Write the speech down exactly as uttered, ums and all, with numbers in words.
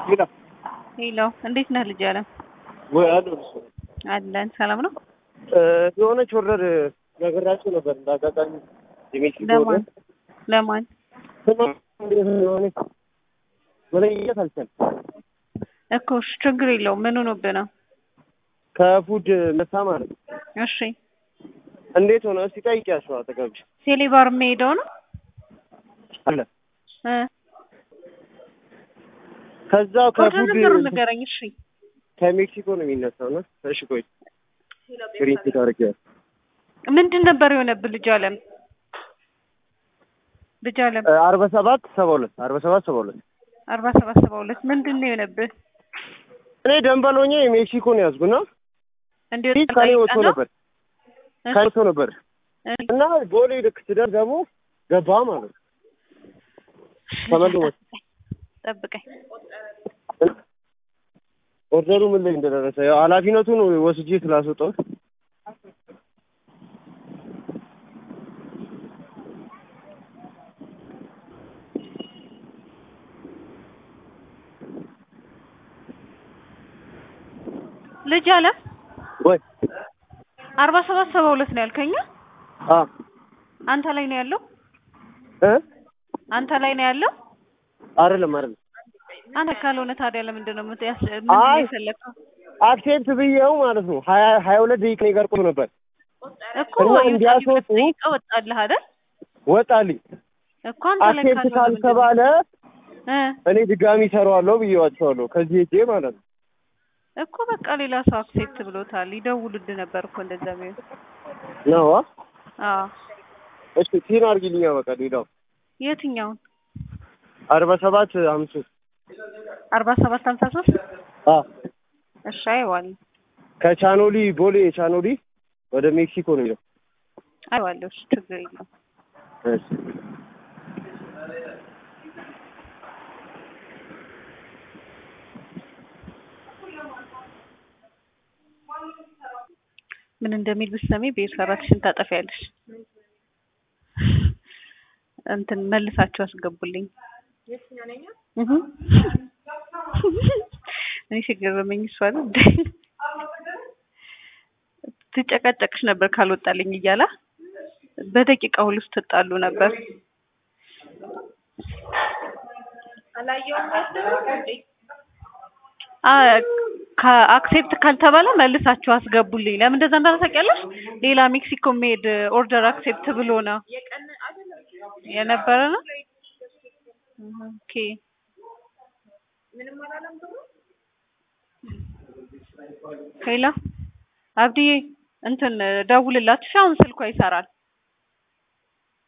ሄሎ ሄሎ እንዴት ነህ ልጅ አለ ወይ አሉስ አለን ሰላም ነው የሆነች ኦርደር ነገራችሁ ነበር እንዳጋጣሚ ዲሚትሪ ለማን ለማን ወለየት አልቻል እኮ ችግር የለውም ምን ሆኖብህ ነው ከፉድ መሳ ማለት እሺ እንዴት ሆነ እስቲ ጠይቂያቸው አጠገብሽ ሴሌባር ሜዳው ነው አለ እ ከዛው ከፉድ ንገረኝ እሺ ከሜክሲኮ ነው የሚነሳው ነው እሺ ቆይ ግሪን ቲክ አድርጌ ምንድን ነበር የሆነብህ ልጅ አለም ልጅ አለም አርባ ሰባት ሰባ ሁለት አርባ ሰባት ሰባ ሁለት አርባ ሰባት ሰባ ሁለት ምንድን ነው የሆነብህ እኔ ደንበሎኛ የሜክሲኮ ነው ያዝኩና እንዴት ከኔ ወጥቶ ነበር ከኔ ወጥቶ ነበር እና ቦሌ ልክ ስደርስ ደግሞ ገባ ማለት ተመልሶ ጠብቀኝ ኦርደሩ ምን ላይ እንደደረሰ ያው ኃላፊነቱን ወስጄ ስላስወጣው ልጅ አለ ወይ አርባ ሰባት ሰባ ሁለት ነው ያልከኝ አ አንተ ላይ ነው ያለው እ አንተ ላይ ነው ያለው አይደለም አይደለም አንተ ካልሆነ ታዲያ ለምንድን ነው የምትያስ ምን ይፈልከው አክሴፕት ብዬው ማለት ነው ሀያ ሀያ ሁለት ደቂቃ ነው ጋር ቆም ነበር እኮ እንዲያስወጡ ወጣልህ አይደል ወጣልኝ እኮ አንተ ላይ አክሴፕት ካልተባለ እ እኔ ድጋሚ ሰራዋለሁ ብዬዋቸዋለሁ ከዚህ እጄ ማለት ነው እኮ በቃ ሌላ ሰው አክሴፕት ብሎታል ይደውልልህ ነበር እኮ እንደዛ ቢሆን ነው አዎ እሺ ቲን አርጊልኛ በቃ ሌላው የትኛው አርባ ሰባት ሃምሳ ሶስት አርባ ሰባት ሃምሳ ሶስት አ እሺ አይዋል ከቻኖሊ ቦሌ ቻኖሊ ወደ ሜክሲኮ ነው ይለው አይዋለሽ ችግር የለም እሺ ምን እንደሚል ብትሰሚ ቤት ሰራትሽን ታጠፊያለሽ እንትን መልሳችሁ አስገቡልኝ የትኛው ነኝ እህ እኔ ሲገርመኝ እሷን ትጨቀጨቅሽ ነበር ካልወጣልኝ እያላ በደቂቃ ሁሉ ስትጣሉ ነበር አላየውም አ ከአክሴፕት ካልተባለ መልሳችሁ አስገቡልኝ ለምን እንደዛ እንዳታውቂያለሽ ሌላ ሜክሲኮ ሜድ ኦርደር አክሴፕት ብሎ ነው የነበረ ነው ኦኬ ምንም አላለም ብሎ ሄሎ አብዲ እንትን ደውልላችሁ አሁን ስልኳ ይሰራል